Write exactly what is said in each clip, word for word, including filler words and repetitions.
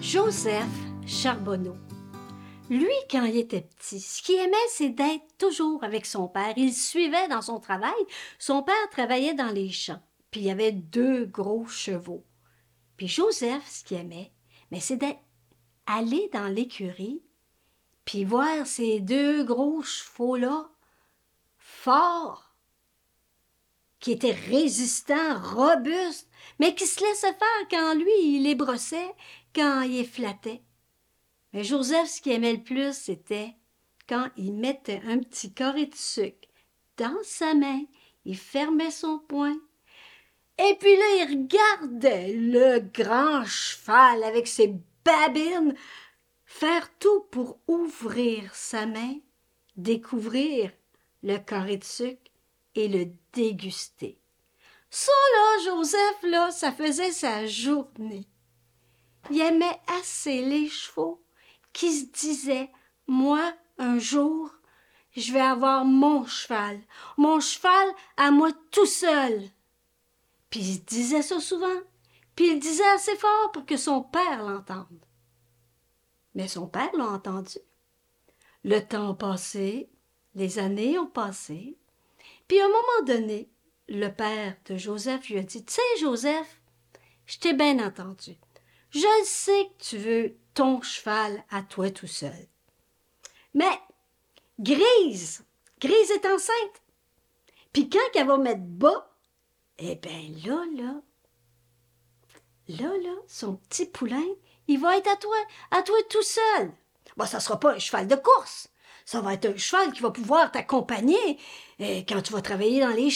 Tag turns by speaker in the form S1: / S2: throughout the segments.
S1: Joseph Charbonneau. Lui, quand il était petit, ce qu'il aimait, c'est d'être toujours avec son père. Il le suivait dans son travail. Son père travaillait dans les champs, puis il y avait deux gros chevaux. Puis Joseph, ce qu'il aimait, mais c'est d'aller dans l'écurie, puis voir ces deux gros chevaux-là, forts, qui étaient résistants, robustes, mais qui se laissaient faire quand lui, il les brossait, quand il les flattait. Mais Joseph, ce qu'il aimait le plus, c'était quand il mettait un petit carré de sucre dans sa main, il fermait son poing, et puis là, il regardait le grand cheval avec ses babines faire tout pour ouvrir sa main, découvrir le carré de sucre et le déguster. Ça, là, Joseph, là, ça faisait sa journée. Il aimait assez les chevaux qui se disait, moi, un jour, je vais avoir mon cheval, mon cheval à moi tout seul. Puis il se disait ça souvent, puis il le disait assez fort pour que son père l'entende. Mais son père l'a entendu. Le temps a passé, les années ont passé, puis à un moment donné, le père de Joseph lui a dit, « Tu sais, Joseph, je t'ai bien entendu. Je sais que tu veux ton cheval à toi tout seul. Mais Grise, Grise est enceinte. Puis quand elle va mettre bas, eh bien là, là, là, là, son petit poulain, il va être à toi, à toi tout seul. Bon, ça sera pas un cheval de course. Ça va être un cheval qui va pouvoir t'accompagner eh, quand tu vas travailler dans les champs. »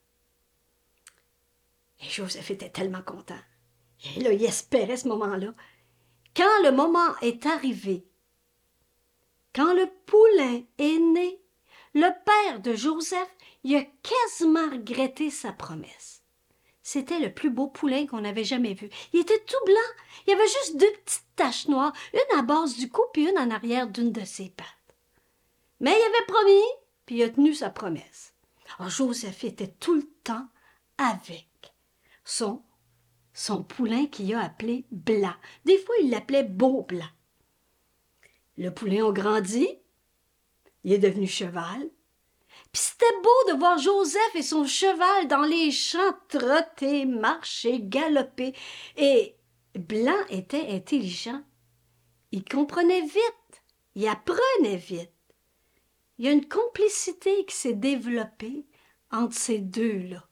S1: Et Joseph était tellement content. Et là, il espérait ce moment-là. Quand le moment est arrivé, quand le poulain est né, le père de Joseph, il a quasiment regretté sa promesse. C'était le plus beau poulain qu'on avait jamais vu. Il était tout blanc. Il y avait juste deux petites taches noires, une à base du cou puis une en arrière d'une de ses pattes. Mais il avait promis, puis il a tenu sa promesse. Alors Joseph était tout le temps avec son, son poulain qu'il a appelé Blanc. Des fois, il l'appelait Beau Blanc. Le poulain a grandi, il est devenu cheval. Puis c'était beau de voir Joseph et son cheval dans les champs trotter, marcher, galoper. Et Blanc était intelligent. Il comprenait vite, il apprenait vite. Il y a une complicité qui s'est développée entre ces deux-là.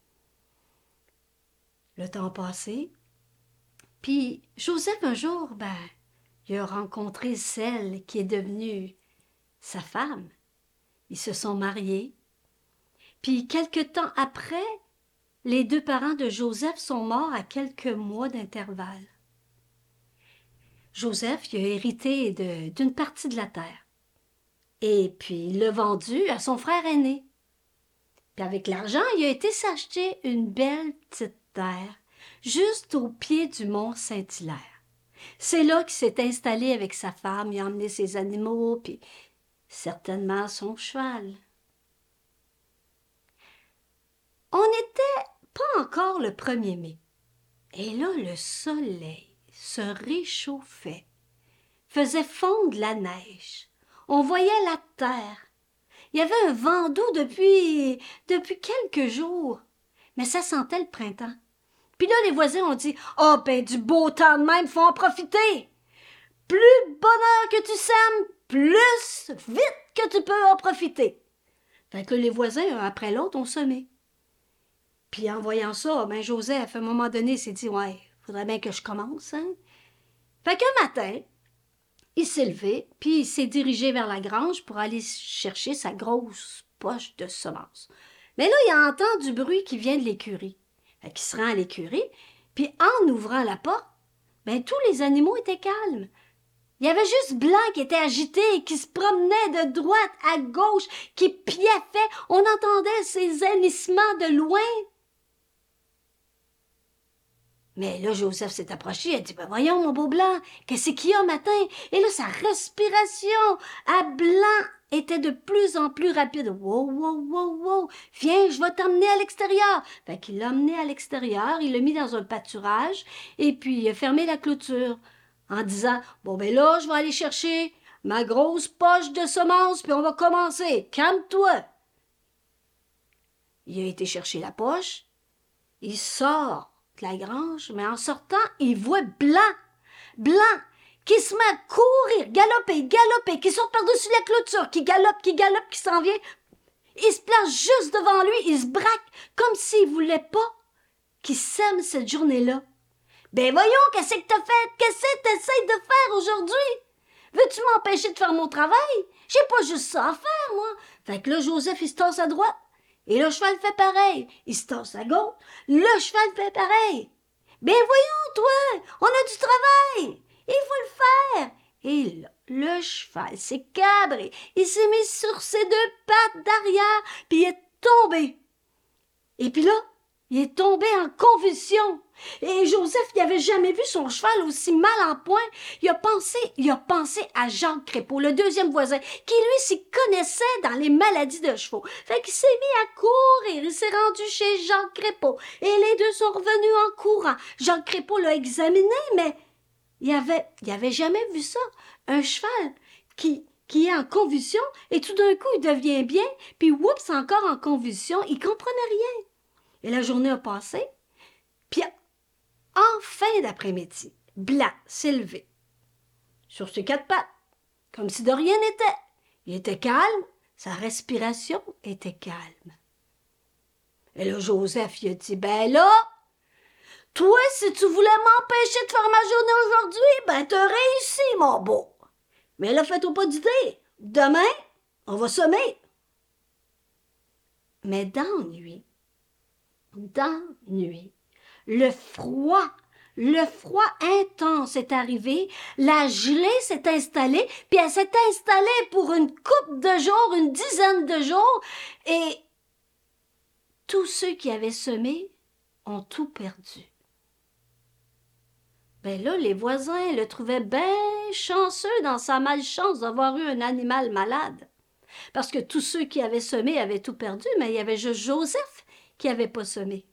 S1: Le temps passé, puis Joseph, un jour, ben, il a rencontré celle qui est devenue sa femme. Ils se sont mariés. Puis, quelque temps après, les deux parents de Joseph sont morts à quelques mois d'intervalle. Joseph il a hérité de, d'une partie de la terre. Et puis, il l'a vendu à son frère aîné. Puis, avec l'argent, il a été s'acheter une belle petite terre, juste au pied du mont Saint-Hilaire. C'est là qu'il s'est installé avec sa femme, il a emmené ses animaux, puis certainement son cheval. On n'était pas encore le premier mai. Et là, le soleil se réchauffait, faisait fondre la neige. On voyait la terre. Il y avait un vent doux depuis, depuis quelques jours, mais ça sentait le printemps. Puis là, les voisins ont dit « Ah, oh, ben du beau temps de même, faut en profiter! Plus de bonheur que tu sèmes, plus vite que tu peux en profiter! » Fait que là, les voisins, un après l'autre, ont semé. Puis en voyant ça, ben Joseph, à un moment donné, s'est dit « Ouais, faudrait bien que je commence, hein? » Fait qu'un matin, il s'est levé, puis il s'est dirigé vers la grange pour aller chercher sa grosse poche de semences. Mais là, il entend du bruit qui vient de l'écurie. Fait qu'il se rend à l'écurie, puis en ouvrant la porte, ben tous les animaux étaient calmes. Il y avait juste Blanc qui était agité, qui se promenait de droite à gauche, qui piaffait. On entendait ses hennissements de loin. Mais là, Joseph s'est approché, il a dit, ben voyons, mon beau Blanc, qu'est-ce qu'il y a matin? Et là, sa respiration à Blanc était de plus en plus rapide. Wow, wow, wow, wow, viens, je vais t'emmener à l'extérieur. Fait qu'il l'a emmené à l'extérieur, il l'a mis dans un pâturage, et puis il a fermé la clôture en disant « Bon, ben là, je vais aller chercher ma grosse poche de semences, puis on va commencer. Calme-toi! » Il a été chercher la poche. Il sort de la grange, mais en sortant, il voit Blanc, Blanc, qui se met à courir, galoper, galoper, qui saute par-dessus la clôture, qui galope, qui galope, qui s'en vient. Il se place juste devant lui, il se braque, comme s'il voulait pas qu'il sème cette journée-là. « Ben voyons, qu'est-ce que t'as fait? Qu'est-ce que t'essayes de faire aujourd'hui? Veux-tu m'empêcher de faire mon travail? J'ai pas juste ça à faire, moi. » Fait que là, Joseph, il se tasse à droite, et le cheval fait pareil. Il se tasse à gauche, le cheval fait pareil. « Ben voyons, toi, on a du travail, il faut le faire. » Et là, le cheval s'est cabré, il s'est mis sur ses deux pattes d'arrière, puis il est tombé. Et puis là, il est tombé en convulsion. Et Joseph, il n'avait jamais vu son cheval aussi mal en point. Il a pensé, il a pensé à Jacques Crépeau, le deuxième voisin, qui lui s'y connaissait dans les maladies de chevaux. Fait qu'il s'est mis à courir. Il s'est rendu chez Jacques Crépeau. Et les deux sont revenus en courant. Jacques Crépeau l'a examiné, mais il avait, il avait jamais vu ça. Un cheval qui, qui est en convulsion, et tout d'un coup, il devient bien, puis oups, encore en convulsion. Il comprenait rien. Et la journée a passé, puis en fin d'après-midi, Blanc s'est levé sur ses quatre pattes, comme si de rien n'était. Il était calme, sa respiration était calme. Et là, Joseph, il a dit, « Ben là, toi, si tu voulais m'empêcher de faire ma journée aujourd'hui, ben t'as réussi, mon beau. Mais là, fais-toi pas d'idée. Demain, on va semer. » Mais dans la nuit, dans la nuit, le froid, le froid intense est arrivé, la gelée s'est installée, puis elle s'est installée pour une couple de jours, une dizaine de jours, et tous ceux qui avaient semé ont tout perdu. Ben là, les voisins le trouvaient bien chanceux dans sa malchance d'avoir eu un animal malade. Parce que tous ceux qui avaient semé avaient tout perdu, mais il y avait juste Joseph qui n'avait pas semé.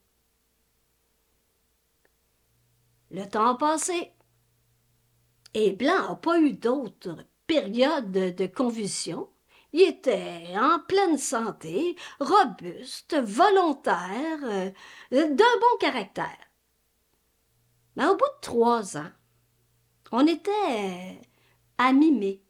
S1: Le temps a passé. Et Blanc n'a pas eu d'autres périodes de, de convulsion. Il était en pleine santé, robuste, volontaire, euh, d'un bon caractère. Mais au bout de trois ans, on était à mi-mai.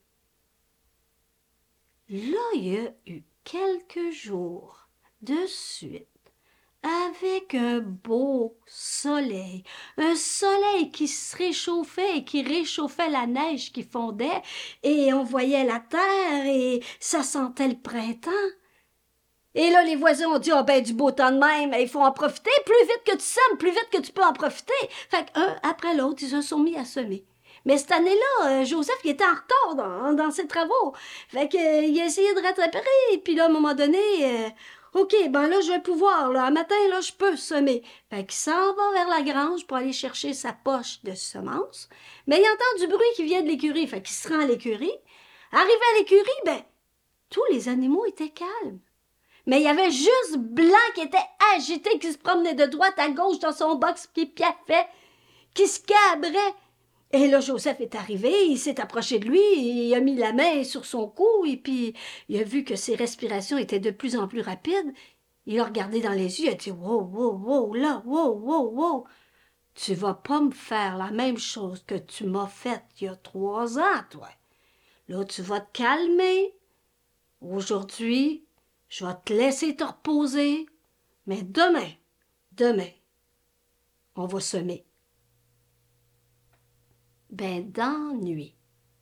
S1: Là, il y a eu quelques jours de suite avec un beau soleil, un soleil qui se réchauffait et qui réchauffait la neige qui fondait, et on voyait la terre et ça sentait le printemps. Et là, les voisins ont dit, ah oh, ben, du beau temps de même, il faut en profiter, plus vite que tu sèmes, plus vite que tu peux en profiter. Fait qu'un après l'autre, ils se sont mis à semer. Mais cette année-là, Joseph, il était en retard dans, dans ses travaux. Fait qu'il a essayé de rattraper, et puis là, à un moment donné, euh, OK, ben là, je vais pouvoir, là, un matin, là, je peux semer. Fait qu'il s'en va vers la grange pour aller chercher sa poche de semences. Mais il entend du bruit qui vient de l'écurie, fait qu'il se rend à l'écurie. Arrivé à l'écurie, ben, tous les animaux étaient calmes. Mais il y avait juste Blanc qui était agité, qui se promenait de droite à gauche dans son box, qui piaffait, qui se cabrait. Et là, Joseph est arrivé, il s'est approché de lui, il a mis la main sur son cou, et puis il a vu que ses respirations étaient de plus en plus rapides. Il a regardé dans les yeux, il a dit « Wow, wow, wow, là, wow, wow, wow, tu vas pas me faire la même chose que tu m'as faite il y a trois ans, toi. Là, tu vas te calmer. Aujourd'hui, je vais te laisser te reposer, mais demain, demain, on va semer. » Ben, dans la nuit,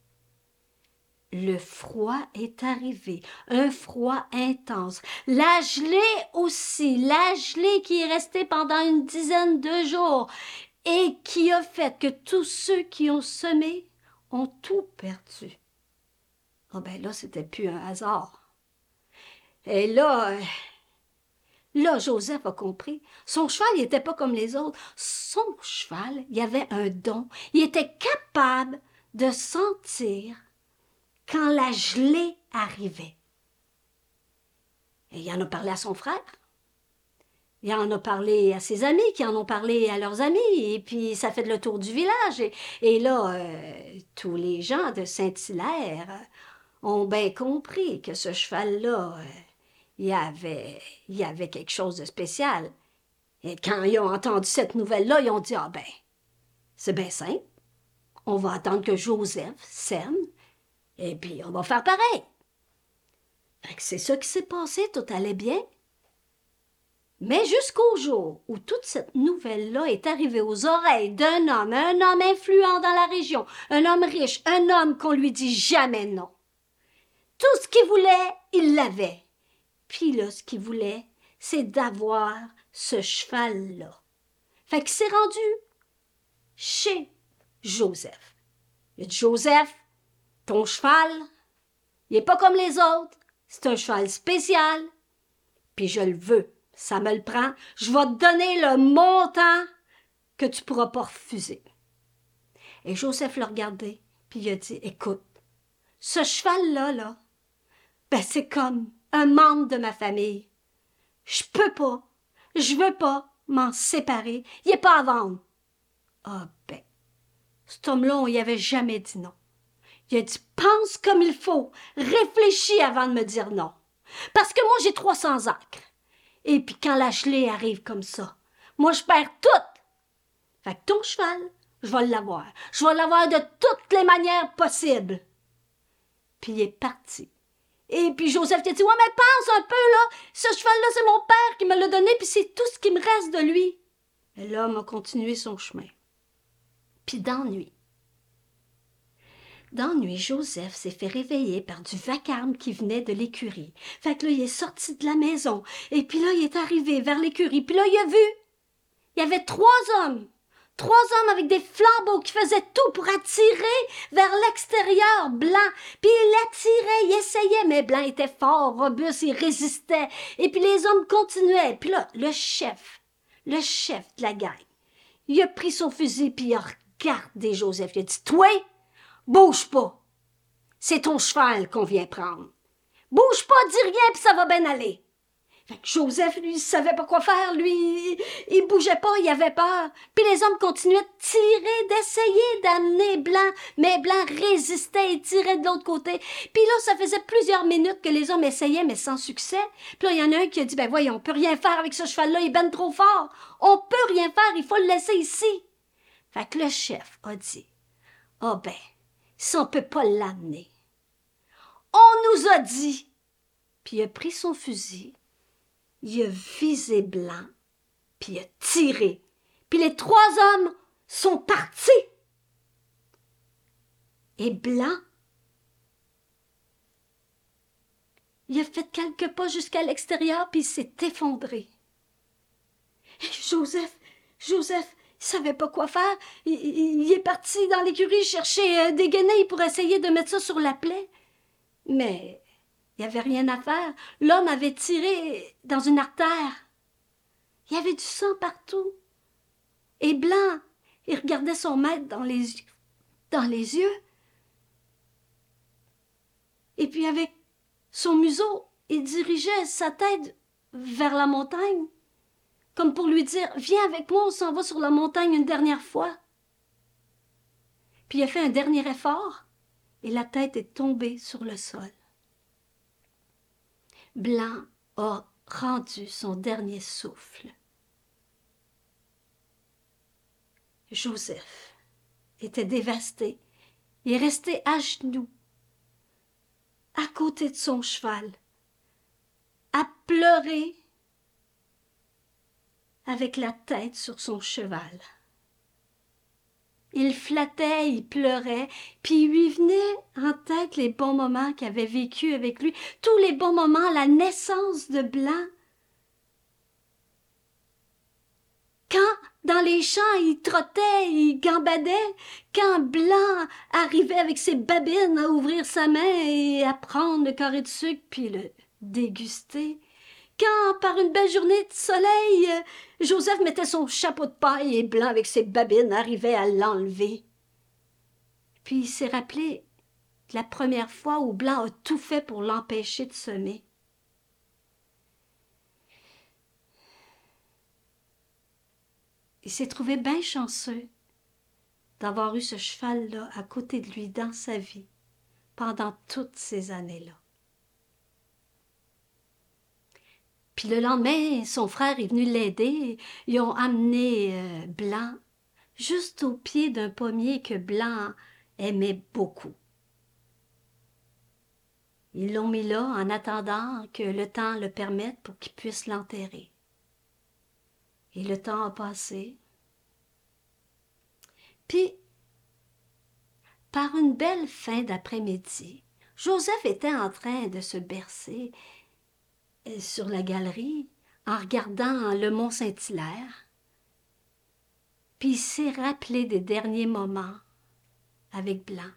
S1: le froid est arrivé, un froid intense. La gelée aussi, la gelée qui est restée pendant une dizaine de jours et qui a fait que tous ceux qui ont semé ont tout perdu. Oh ben là, c'était plus un hasard. Et là, là, Joseph a compris. Son cheval, il n'était pas comme les autres. Son cheval, il avait un don. Il était capable de sentir quand la gelée arrivait. Et il en a parlé à son frère. Il en a parlé à ses amis, qui en ont parlé à leurs amis, et puis ça fait le tour du village. Et, et là, euh, tous les gens de Saint-Hilaire ont bien compris que ce cheval-là, euh, il y avait, il y avait quelque chose de spécial. Et quand ils ont entendu cette nouvelle-là, ils ont dit « Ah ben, c'est bien simple. On va attendre que Joseph sème, et puis on va faire pareil. » Fait que c'est ça qui s'est passé, tout allait bien. Mais jusqu'au jour où toute cette nouvelle-là est arrivée aux oreilles d'un homme, un homme influent dans la région, un homme riche, un homme qu'on lui dit jamais non. Tout ce qu'il voulait, il l'avait. Puis là, ce qu'il voulait, c'est d'avoir ce cheval-là. Fait qu'il s'est rendu chez Joseph. Il a dit « Joseph, ton cheval, il n'est pas comme les autres. C'est un cheval spécial. Puis je le veux. Ça me le prend. Je vais te donner le montant que tu ne pourras pas refuser. » Et Joseph l'a regardé, puis il a dit « Écoute, ce cheval-là, là, ben c'est comme un membre de ma famille. Je peux pas, je veux pas m'en séparer. Il n'est pas à vendre. » Ah ben, cet homme-là, on y avait jamais dit non. Il a dit « Pense comme il faut, réfléchis avant de me dire non. Parce que moi, j'ai trois cents acres. Et puis quand la gelée arrive comme ça, moi, je perds tout. Fait que ton cheval, je vais l'avoir. Je vais l'avoir de toutes les manières possibles. » Puis il est parti. Et puis Joseph il a dit « Ouais, mais pense un peu, là. Ce cheval-là, c'est mon père qui me l'a donné, puis c'est tout ce qui me reste de lui. » Et l'homme a continué son chemin. Puis d'ennui. D'ennui, Joseph s'est fait réveiller par du vacarme qui venait de l'écurie. Fait que là, il est sorti de la maison. Et puis là, il est arrivé vers l'écurie. Puis là, il a vu. Il y avait trois hommes. Trois hommes avec des flambeaux qui faisaient tout pour attirer vers l'extérieur Blanc. Puis il l'attirait, il essayait, mais Blanc était fort, robuste, il résistait. Et puis les hommes continuaient. Puis là, le chef, le chef de la gang, il a pris son fusil puis il a regardé Joseph. Il a dit « Toi, bouge pas. C'est ton cheval qu'on vient prendre. Bouge pas, dis rien, puis ça va bien aller. » Fait que Joseph, lui, il savait pas quoi faire. Lui, il, il bougeait pas, il avait peur. Puis les hommes continuaient de tirer, d'essayer d'amener Blanc. Mais Blanc résistait et tirait de l'autre côté. Puis là, ça faisait plusieurs minutes que les hommes essayaient, mais sans succès. Puis là, il y en a un qui a dit « Ben voyons, on peut rien faire avec ce cheval-là, il est ben trop fort. On peut rien faire, il faut le laisser ici. » Fait que le chef a dit « Ah ben, si on peut pas l'amener. » On nous a dit. Puis il a pris son fusil, il a visé Blanc, puis il a tiré. Puis les trois hommes sont partis. Et Blanc, il a fait quelques pas jusqu'à l'extérieur, puis il s'est effondré. Et Joseph, Joseph, il savait pas quoi faire. Il, il, il est parti dans l'écurie chercher euh, des guenilles pour essayer de mettre ça sur la plaie. Mais il n'y avait rien à faire. L'homme avait tiré dans une artère. Il y avait du sang partout. Et Blanc, il regardait son maître dans les yeux. Dans les yeux. Et puis avec son museau, il dirigeait sa tête vers la montagne, comme pour lui dire « Viens avec moi, on s'en va sur la montagne une dernière fois. » Puis il a fait un dernier effort, et la tête est tombée sur le sol. Blanc a rendu son dernier souffle. Joseph était dévasté. Il est resté à genoux, à côté de son cheval, à pleurer avec la tête sur son cheval. Il flattait, il pleurait, puis il lui venait en tête les bons moments qu'il avait vécus avec lui, tous les bons moments, la naissance de Blanc. Quand, dans les champs, il trottait, il gambadait, quand Blanc arrivait avec ses babines à ouvrir sa main et à prendre le carré de sucre puis le déguster, quand, par une belle journée de soleil, Joseph mettait son chapeau de paille et Blanc avec ses babines arrivait à l'enlever. Puis il s'est rappelé de la première fois où Blanc a tout fait pour l'empêcher de semer. Il s'est trouvé bien chanceux d'avoir eu ce cheval-là à côté de lui dans sa vie pendant toutes ces années-là. Puis le lendemain, son frère est venu l'aider. Ils ont amené euh, Blanc juste au pied d'un pommier que Blanc aimait beaucoup. Ils l'ont mis là en attendant que le temps le permette pour qu'il puisse l'enterrer. Et le temps a passé. Puis, par une belle fin d'après-midi, Joseph était en train de se bercer sur la galerie en regardant le mont Saint-Hilaire. Puis il s'est rappelé des derniers moments avec Blanc.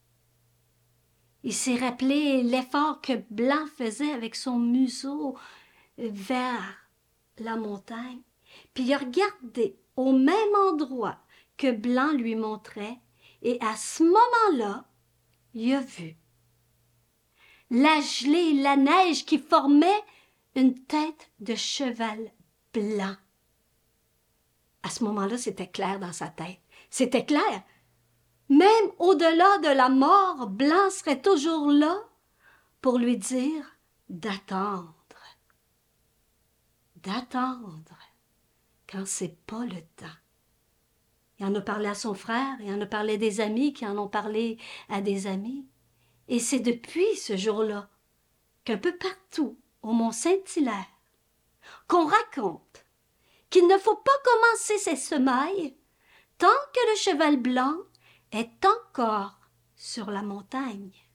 S1: Il s'est rappelé l'effort que Blanc faisait avec son museau vers la montagne. Puis il a regardé au même endroit que Blanc lui montrait, et à ce moment-là, il a vu la gelée et la neige qui formaient une tête de cheval blanc. À ce moment-là, c'était clair dans sa tête. C'était clair. Même au-delà de la mort, Blanc serait toujours là pour lui dire d'attendre. D'attendre quand c'est pas le temps. Il en a parlé à son frère, il en a parlé à des amis qui en ont parlé à des amis. Et c'est depuis ce jour-là qu'un peu partout au mont Saint-Hilaire, qu'on raconte qu'il ne faut pas commencer ses semailles tant que le cheval blanc est encore sur la montagne.